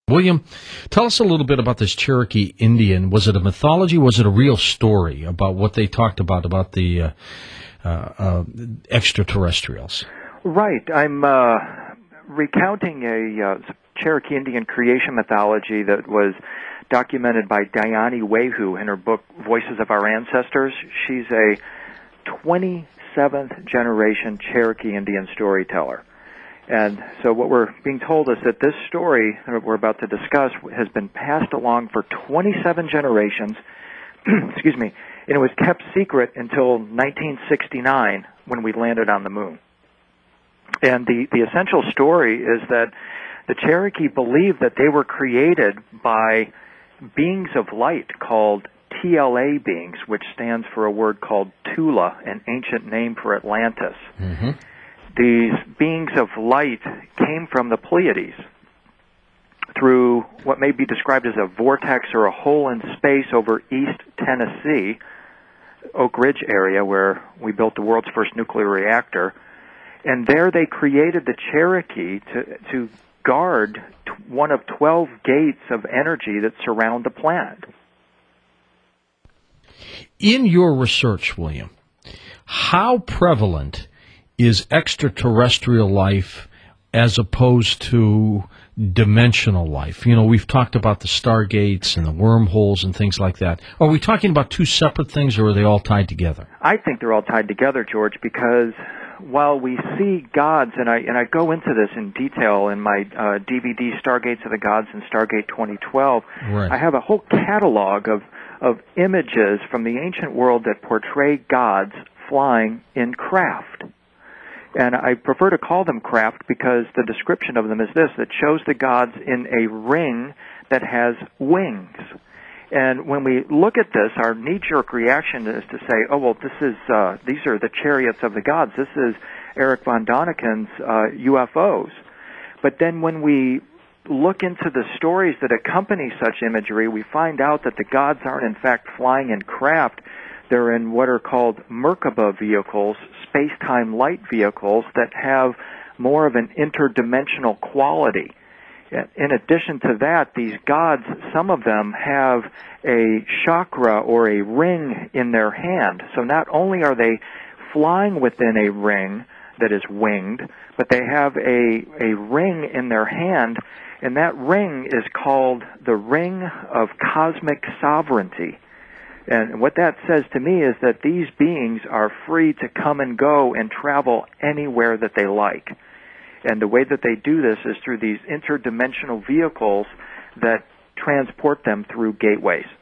William, tell us a little bit about this Cherokee Indian. Was it a mythology? Was it a real story about what they talked about the extraterrestrials? Right. I'm recounting a Cherokee Indian creation mythology that was documented by Diane Wehu in her book, Voices of Our Ancestors. She's a 27th generation Cherokee Indian storyteller. And so what we're being told is that this story that we're about to discuss has been passed along for 27 generations, excuse me, and it was kept secret until 1969 when we landed on the moon. And the essential story is that the Cherokee believed that they were created by beings of light called TLA beings, which stands for a word called Tula, an ancient name for Atlantis. Mm-hmm. These beings of light came from the Pleiades through what may be described as a vortex or a hole in space over East Tennessee, Oak Ridge area, where we built the world's first nuclear reactor. And there they created the Cherokee to guard one of 12 gates of energy that surround the planet. In your research, William, how prevalent is extraterrestrial life as opposed to dimensional life? You know, we've talked about the stargates and the wormholes and things like that. Are we talking about two separate things, or are they all tied together? I think they're all tied together, George, because while we see gods, and I go into this in detail in my DVD, Stargates of the Gods and Stargate 2012, right. I have a whole catalog of images from the ancient world that portray gods flying in craft. And I prefer to call them craft because the description of them is this: that shows the gods in a ring that has wings. And when we look at this, our knee-jerk reaction is to say, oh, well, these are the chariots of the gods. This is Eric von Daniken's UFOs. But then when we look into the stories that accompany such imagery, we find out that the gods aren't in fact flying in craft. They're in what are called Merkaba vehicles, space-time light vehicles that have more of an interdimensional quality. In addition to that, these gods, some of them have a chakra or a ring in their hand. So not only are they flying within a ring that is winged, but they have a ring in their hand, and that ring is called the Ring of Cosmic Sovereignty. And what that says to me is that these beings are free to come and go and travel anywhere that they like. And the way that they do this is through these interdimensional vehicles that transport them through gateways.